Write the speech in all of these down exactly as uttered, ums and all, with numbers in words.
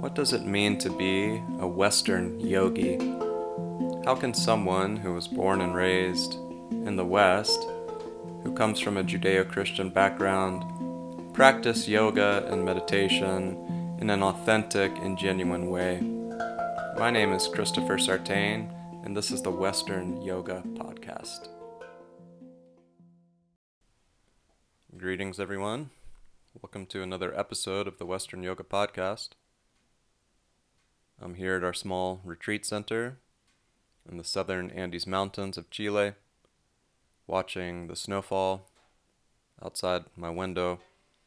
What does it mean to be a Western yogi? How can someone who was born and raised in the West, who comes from a Judeo-Christian background, practice yoga and meditation in an authentic and genuine way? My name is Christopher Sartain, and this is the Western Yoga Podcast. Greetings, everyone. Welcome to another episode of the Western Yoga Podcast. I'm here at our small retreat center in the southern Andes Mountains of Chile, watching the snowfall outside my window.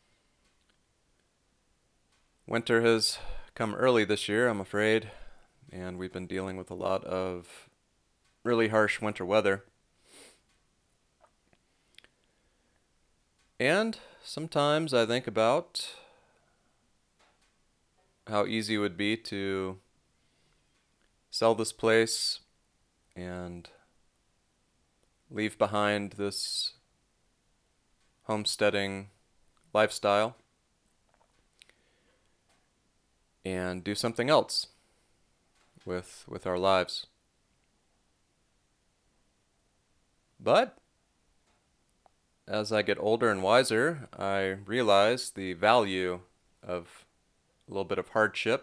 Winter has come early this year, I'm afraid, and we've been dealing with a lot of really harsh winter weather. And sometimes I think about how easy it would be to sell this place and leave behind this homesteading lifestyle and do something else with with our lives. But as I get older and wiser, I realize the value of a little bit of hardship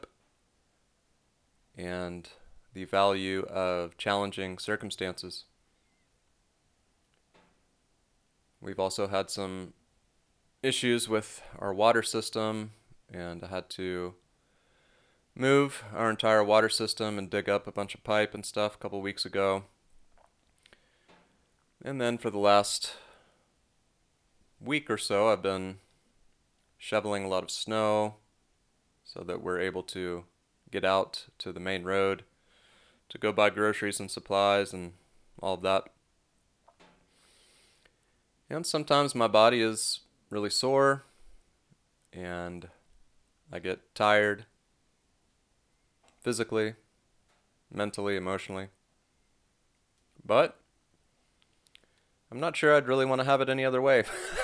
and the value of challenging circumstances. We've also had some issues with our water system, and I had to move our entire water system and dig up a bunch of pipe and stuff a couple weeks ago. And then for the last week or so, I've been shoveling a lot of snow so that we're able to get out to the main road to go buy groceries and supplies and all of that. And sometimes my body is really sore and I get tired physically, mentally, emotionally. But I'm not sure I'd really want to have it any other way.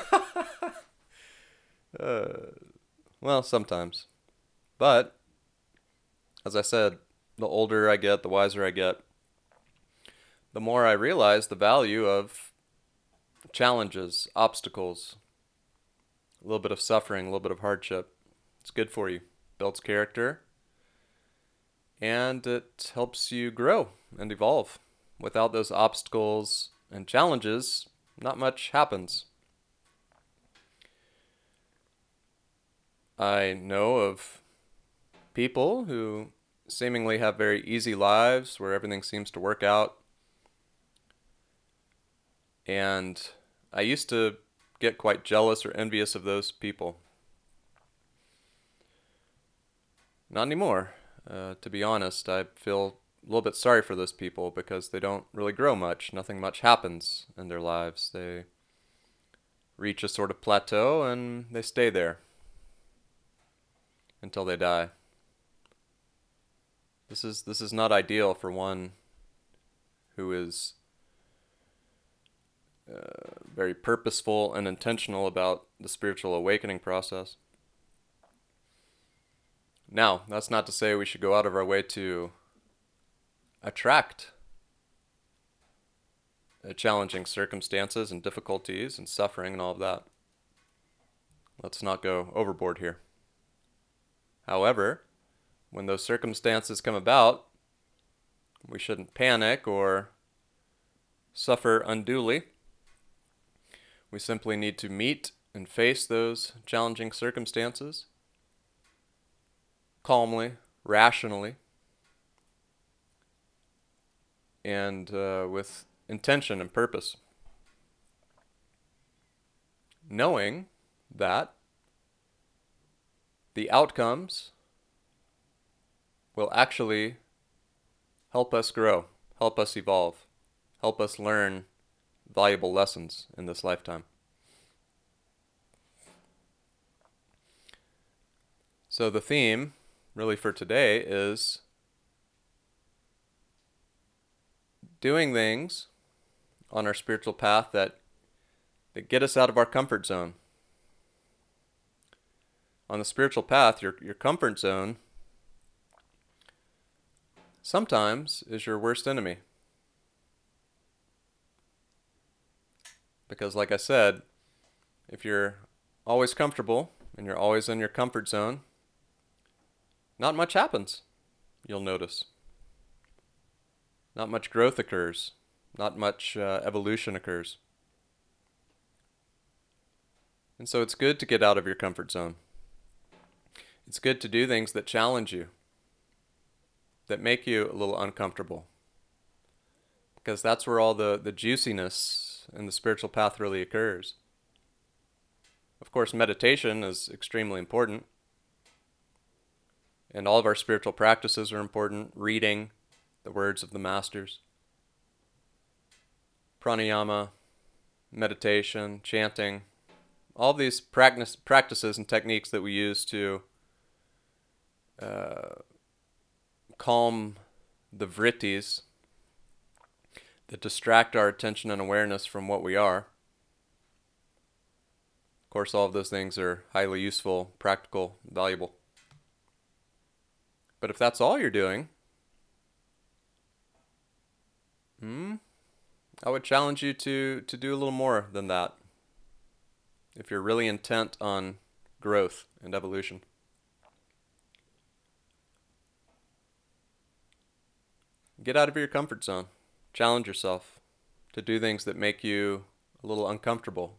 uh, well, sometimes. But as I said, the older I get, the wiser I get, the more I realize the value of challenges, obstacles, a little bit of suffering, a little bit of hardship. It's good for you. Builds character, and it helps you grow and evolve. Without those obstacles and challenges, not much happens. I know of people who seemingly have very easy lives where everything seems to work out. And I used to get quite jealous or envious of those people. Not anymore. Uh, to be honest, I feel a little bit sorry for those people because they don't really grow much. Nothing much happens in their lives. They reach a sort of plateau and they stay there until they die. This is this is not ideal for one who is uh, very purposeful and intentional about the spiritual awakening process. Now, that's not to say we should go out of our way to attract uh, challenging circumstances and difficulties and suffering and all of that. Let's not go overboard here. However, when those circumstances come about, we shouldn't panic or suffer unduly. We simply need to meet and face those challenging circumstances calmly, rationally, and uh, with intention and purpose. Knowing that the outcomes will actually help us grow, help us evolve, help us learn valuable lessons in this lifetime. So the theme, really for today, is doing things on our spiritual path that, that get us out of our comfort zone. On the spiritual path, your your comfort zone sometimes is your worst enemy. Because like I said, if you're always comfortable and you're always in your comfort zone, not much happens, you'll notice. Not much growth occurs. Not much uh, evolution occurs. And so it's good to get out of your comfort zone. It's good to do things that challenge you, that make you a little uncomfortable. Because that's where all the, the juiciness in the spiritual path really occurs. Of course, meditation is extremely important. And all of our spiritual practices are important. Reading the words of the masters. Pranayama, meditation, chanting. All these practice, practices and techniques that we use to uh, calm the vrittis that distract our attention and awareness from what we are. Of course, all of those things are highly useful, practical, valuable. But if that's all you're doing, hmm, I would challenge you to, to do a little more than that. If you're really intent on growth and evolution. Get out of your comfort zone. Challenge yourself to do things that make you a little uncomfortable.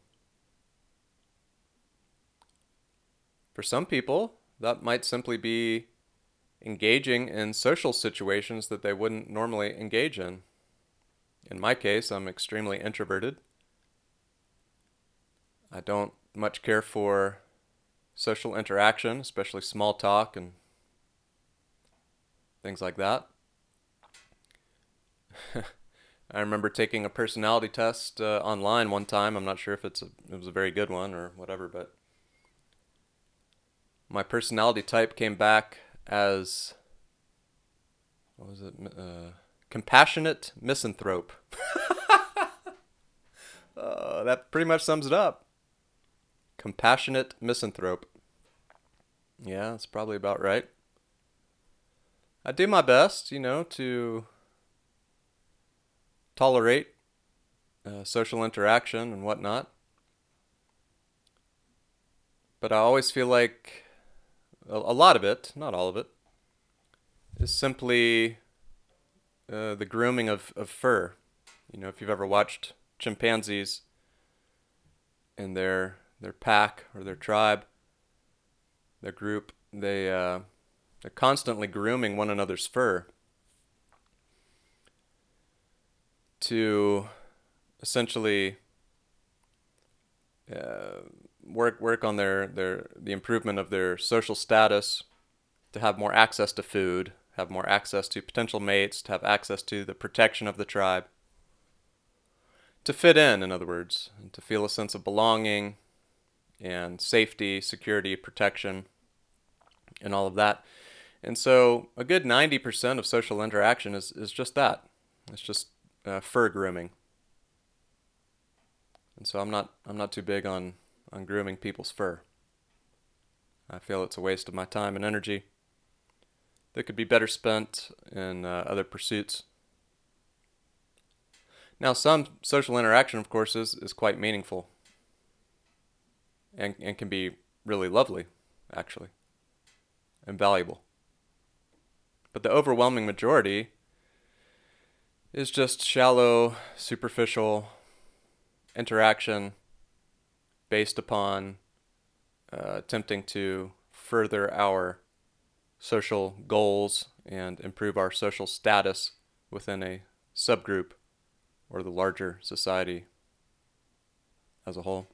For some people, that might simply be engaging in social situations that they wouldn't normally engage in. In my case, I'm extremely introverted. I don't much care for social interaction, especially small talk and things like that. I remember taking a personality test uh, online one time. I'm not sure if it's a, it was a very good one or whatever, but my personality type came back as, what was it, uh, compassionate misanthrope. uh, that pretty much sums it up. Compassionate misanthrope. Yeah, that's probably about right. I do my best, you know, to tolerate uh, social interaction and whatnot. But I always feel like a, a lot of it, not all of it, is simply uh, the grooming of, of fur. You know, if you've ever watched chimpanzees in their their pack or their tribe, their group, they uh, they're constantly grooming one another's fur to essentially uh, work work on their, their the improvement of their social status, to have more access to food, have more access to potential mates, to have access to the protection of the tribe, to fit in, in other words, and to feel a sense of belonging and safety, security, protection, and all of that. And so a good ninety percent of social interaction is, is just that. It's just uh, fur grooming. And so I'm not I'm not too big on, on grooming people's fur. I feel it's a waste of my time and energy that could be better spent in uh, other pursuits. Now, some social interaction, of course, is, is quite meaningful and, and can be really lovely, actually, and valuable. But the overwhelming majority is just shallow, superficial interaction based upon uh, attempting to further our social goals and improve our social status within a subgroup or the larger society as a whole.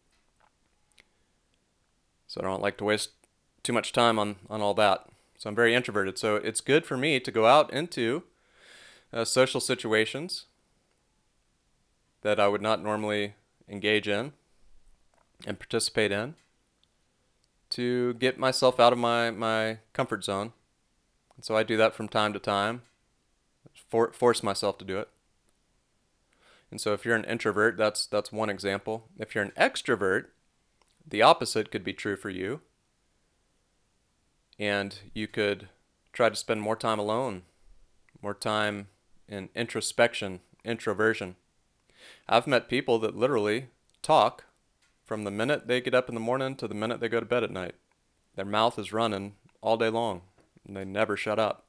So I don't like to waste too much time on, on all that. So I'm very introverted. So it's good for me to go out into uh, social situations that I would not normally engage in and participate in, to get myself out of my, my comfort zone. And so I do that from time to time, for, force myself to do it. And so if you're an introvert, that's that's one example. If you're an extrovert, the opposite could be true for you. And you could try to spend more time alone more time in introspection, introversion. I've met people that literally talk from the minute they get up in the morning to the minute they go to bed at night. Their mouth is running all day long, and they never shut up.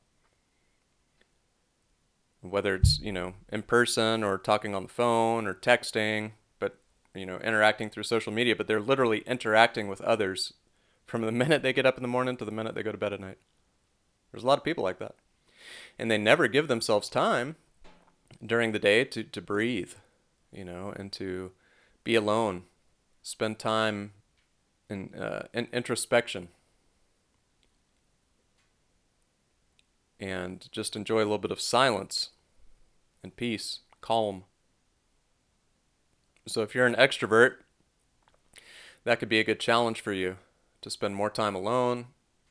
Whether it's, you know, in person or talking on the phone or texting, but, you know, interacting through social media, but they're literally interacting with others from the minute they get up in the morning to the minute they go to bed at night. There's a lot of people like that. And they never give themselves time during the day to, to breathe, you know, and to be alone, spend time in, uh, in introspection, and just enjoy a little bit of silence and peace, calm. So if you're an extrovert, that could be a good challenge for you to spend more time alone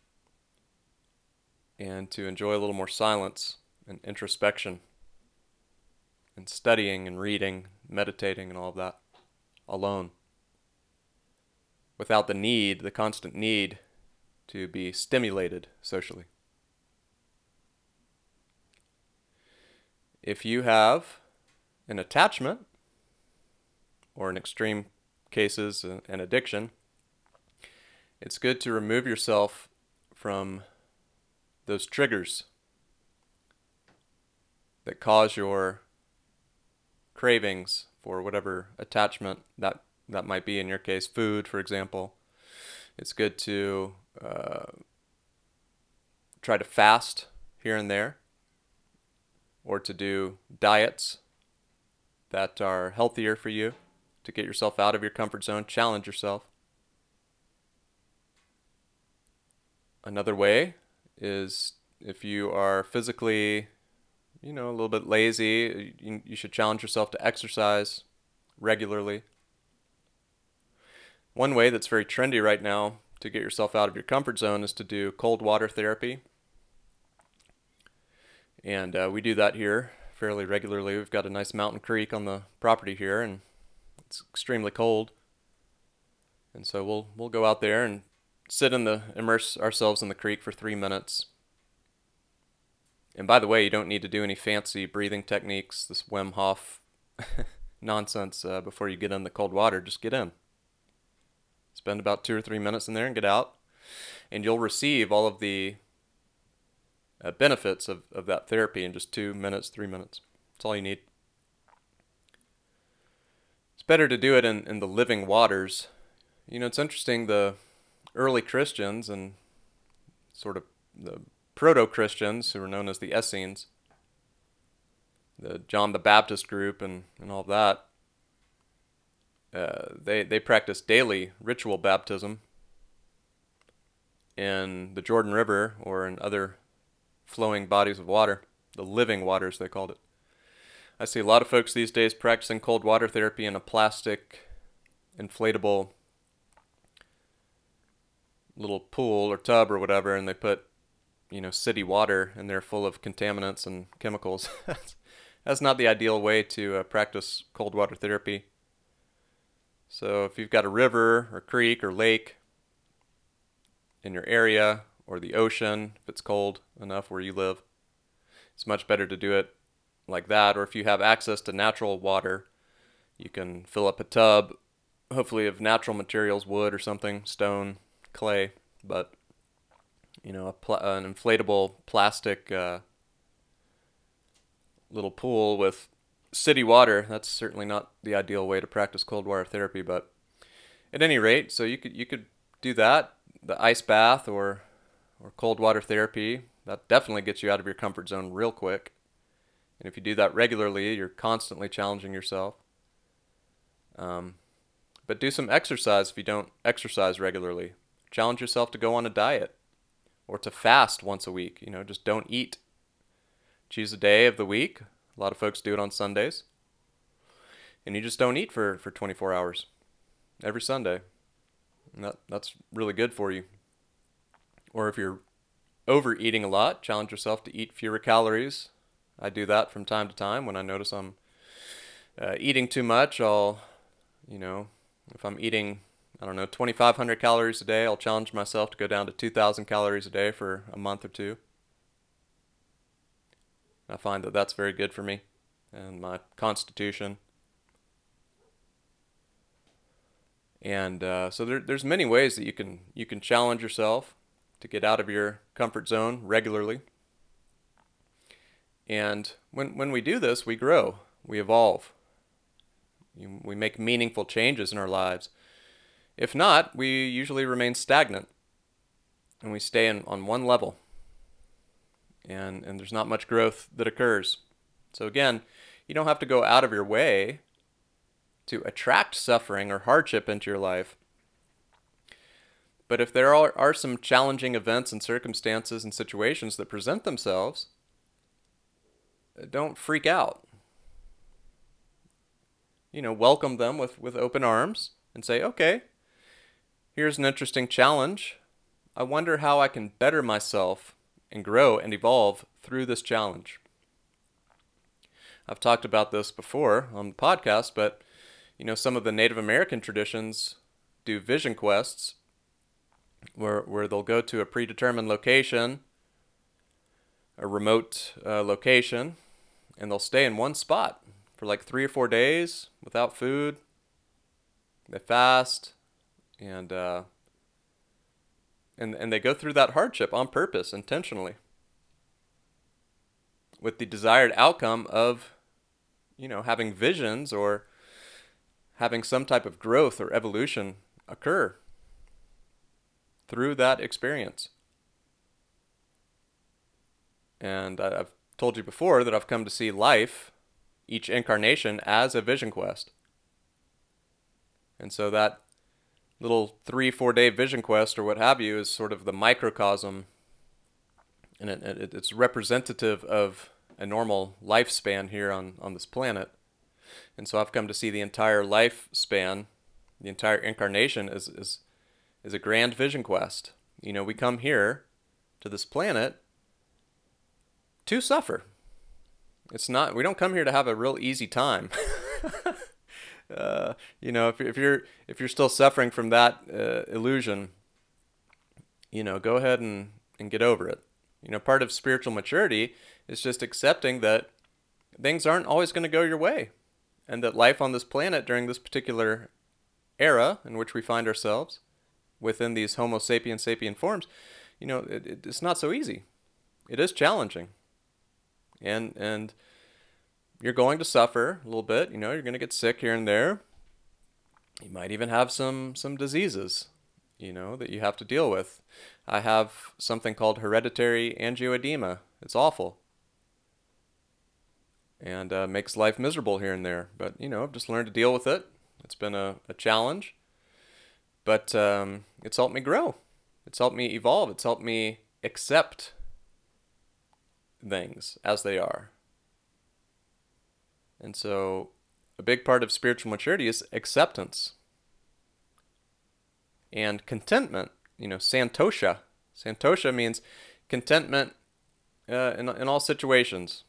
and to enjoy a little more silence and introspection and studying and reading, meditating and all of that alone, without the need, the constant need to be stimulated socially. If you have an attachment, or in extreme cases, an addiction, it's good to remove yourself from those triggers that cause your cravings for whatever attachment that, that might be. In your case, food, for example. It's good to uh, try to fast here and there, or to do diets that are healthier for you, to get yourself out of your comfort zone, challenge yourself. Another way is if you are physically, you know, a little bit lazy, you, you should challenge yourself to exercise regularly. One way that's very trendy right now to get yourself out of your comfort zone is to do cold water therapy. And uh, we do that here fairly regularly. We've got a nice mountain creek on the property here, and it's extremely cold. And so we'll we'll go out there and sit in the immerse ourselves in the creek for three minutes. And by the way, you don't need to do any fancy breathing techniques, this Wim Hof nonsense uh, before you get in the cold water. Just get in. Spend about two or three minutes in there and get out. And you'll receive all of the uh, benefits of, of that therapy in just two minutes, three minutes. That's all you need. It's better to do it in, in the living waters. You know, it's interesting, the early Christians and sort of the proto-Christians, who were known as the Essenes, the John the Baptist group and, and all that, uh, they, they practiced daily ritual baptism in the Jordan River or in other flowing bodies of water, the living waters they called it. I see a lot of folks these days practicing cold water therapy in a plastic inflatable little pool or tub or whatever, and they put, you know, city water in there full of contaminants and chemicals. That's not the ideal way to uh, practice cold water therapy. So if you've got a river or creek or lake in your area, or the ocean, if it's cold enough where you live, it's much better to do it like that. Or if you have access to natural water, you can fill up a tub, hopefully of natural materials, wood or something, stone, clay, but you know, a pl- an inflatable plastic uh, little pool with city water, that's certainly not the ideal way to practice cold water therapy. But at any rate, so you could you could do that, the ice bath or or cold water therapy. That definitely gets you out of your comfort zone real quick. And if you do that regularly, you're constantly challenging yourself. Um, but do some exercise if you don't exercise regularly. Challenge yourself to go on a diet or to fast once a week. You know, just don't eat. Choose a day of the week. A lot of folks do it on Sundays. And you just don't eat for, for twenty-four hours every Sunday. And that, that's really good for you. Or if you're overeating a lot, challenge yourself to eat fewer calories. I do that from time to time. When I notice I'm uh, eating too much, I'll, you know, if I'm eating, I don't know, twenty-five hundred calories a day, I'll challenge myself to go down to two thousand calories a day for a month or two. I find that that's very good for me and my constitution. And uh, so there, there's many ways that you can you can challenge yourself to get out of your comfort zone regularly. And when when we do this, we grow, we evolve, we make meaningful changes in our lives. If not, we usually remain stagnant, and we stay in, on one level. And and there's not much growth that occurs. So again, you don't have to go out of your way to attract suffering or hardship into your life. But if there are, are some challenging events and circumstances and situations that present themselves, don't freak out. You know, welcome them with, with open arms and say, okay, here's an interesting challenge. I wonder how I can better myself and grow and evolve through this challenge. I've talked about this before on the podcast, but you know, some of the Native American traditions do vision quests where where they'll go to a predetermined location, a remote uh, location, and they'll stay in one spot for like three or four days without food. They fast, and uh, and and they go through that hardship on purpose, intentionally, with the desired outcome of, you know, having visions or having some type of growth or evolution occur through that experience. And I've told you before that I've come to see life, each incarnation, as a vision quest. And so that little three, four day vision quest or what have you is sort of the microcosm, and it, it, it's representative of a normal lifespan here on, on this planet. And so I've come to see the entire lifespan, the entire incarnation is, is, is a grand vision quest. You know, we come here to this planet to suffer. It's not, we don't come here to have a real easy time. uh, you know, if, if you're, if you're still suffering from that uh, illusion, you know, go ahead and, and get over it. You know, part of spiritual maturity is just accepting that things aren't always going to go your way. And that life on this planet during this particular era in which we find ourselves, within these Homo sapiens sapien forms, you know, it, it, it's not so easy. It is challenging. And and you're going to suffer a little bit. You know, you're going to get sick here and there. You might even have some, some diseases, you know, that you have to deal with. I have something called hereditary angioedema. It's awful. And uh, makes life miserable here and there. But, you know, I've just learned to deal with it. It's been a, a challenge. But um, it's helped me grow. It's helped me evolve. It's helped me accept things as they are. And so a big part of spiritual maturity is acceptance. And contentment, you know, santosha. Santosha means contentment uh, in, in all situations.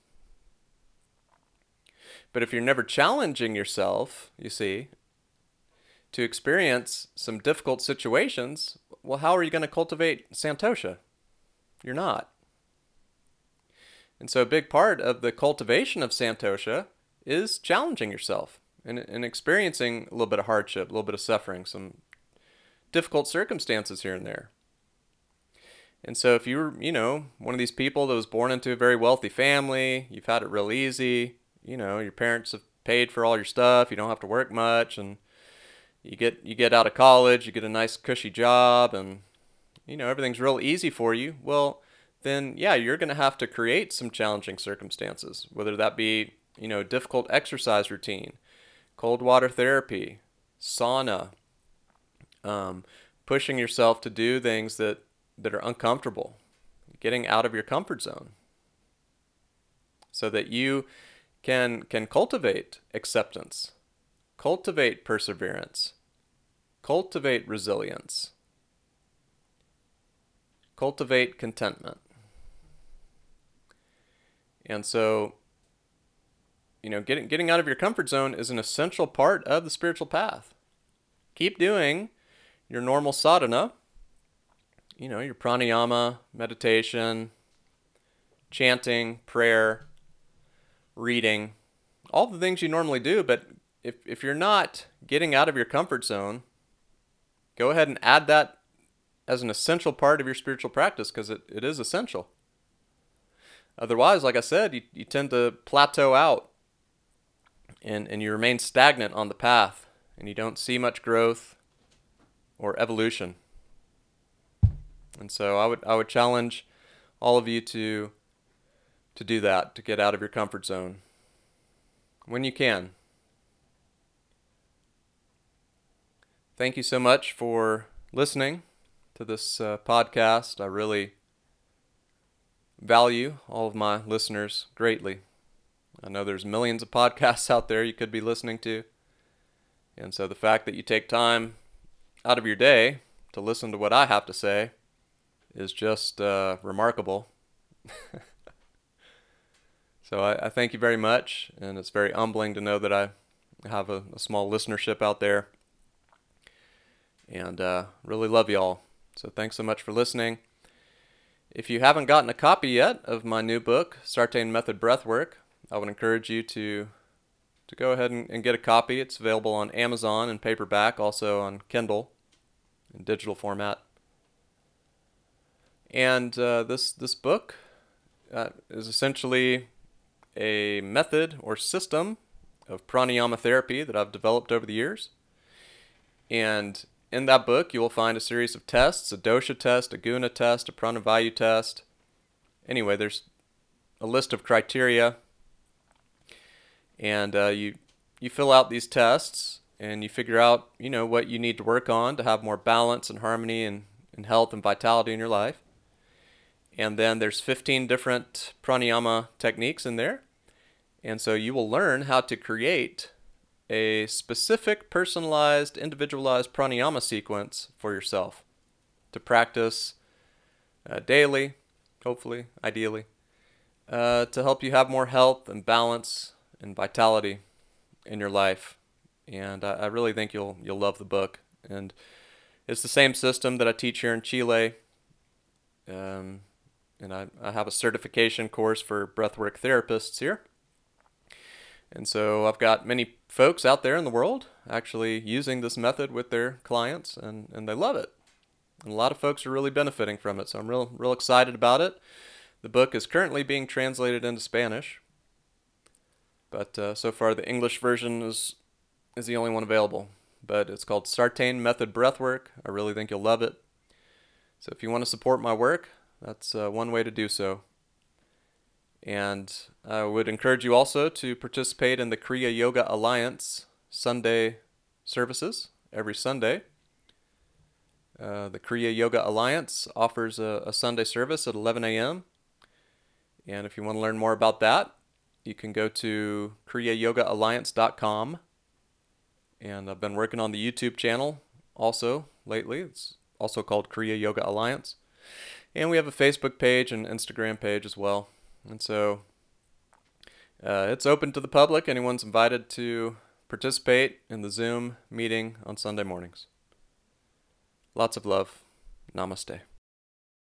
But if you're never challenging yourself, you see, to experience some difficult situations, well, how are you going to cultivate santosha? You're not. And so a big part of the cultivation of santosha is challenging yourself and, and experiencing a little bit of hardship, a little bit of suffering, some difficult circumstances here and there. And so if you're, you know, one of these people that was born into a very wealthy family, you've had it real easy, you know, your parents have paid for all your stuff, you don't have to work much, and you get you get out of college, you get a nice cushy job, and, you know, everything's real easy for you, well, then, yeah, you're going to have to create some challenging circumstances, whether that be, you know, difficult exercise routine, cold water therapy, sauna, um, pushing yourself to do things that, that are uncomfortable, getting out of your comfort zone, so that you can can cultivate acceptance, cultivate perseverance, cultivate resilience, cultivate contentment. And so, you know, getting getting out of your comfort zone is an essential part of the spiritual path. Keep doing your normal sadhana, you know, your pranayama, meditation, chanting, prayer, reading, all the things you normally do. But if, if you're not getting out of your comfort zone, go ahead and add that as an essential part of your spiritual practice, because it, it is essential. Otherwise, like I said, you, you tend to plateau out and, and you remain stagnant on the path and you don't see much growth or evolution. And so I would I would challenge all of you to to do that, to get out of your comfort zone when you can. Thank you so much for listening to this uh, podcast. I really value all of my listeners greatly. I know there's millions of podcasts out there you could be listening to. And so the fact that you take time out of your day to listen to what I have to say is just uh, remarkable. So I, I thank you very much, and it's very humbling to know that I have a, a small listenership out there. And uh, really love y'all. So thanks so much for listening. If you haven't gotten a copy yet of my new book, Sartain Method Breathwork, I would encourage you to to go ahead and, and get a copy. It's available on Amazon in paperback, also on Kindle in digital format. And uh, this this book uh, is essentially a method or system of pranayama therapy that I've developed over the years. And in that book, you will find a series of tests, a dosha test, a guna test, a pranavayu test. Anyway, there's a list of criteria, and uh, you you fill out these tests, and you figure out, you know, what you need to work on to have more balance and harmony and, and health and vitality in your life. And then there's fifteen different pranayama techniques in there, and so you will learn how to create a specific, personalized, individualized pranayama sequence for yourself to practice uh, daily, hopefully, ideally, uh, to help you have more health and balance and vitality in your life. And I, I really think you'll you'll love the book. And it's the same system that I teach here in Chile. Um, and I, I have a certification course for breathwork therapists here. And so I've got many folks out there in the world actually using this method with their clients, and, and they love it. And a lot of folks are really benefiting from it, so I'm real real excited about it. The book is currently being translated into Spanish, but uh, so far the English version is is the only one available. But it's called Sartain Method Breathwork. I really think you'll love it. So if you want to support my work, that's uh, one way to do so. And I would encourage you also to participate in the Kriya Yoga Alliance Sunday services every Sunday. Uh, the Kriya Yoga Alliance offers a, a Sunday service at eleven a.m. And if you want to learn more about that, you can go to kriya yoga alliance dot com. And I've been working on the YouTube channel also lately. It's also called Kriya Yoga Alliance. And we have a Facebook page and Instagram page as well. And so uh, it's open to the public. Anyone's invited to participate in the Zoom meeting on Sunday mornings. Lots of love. Namaste.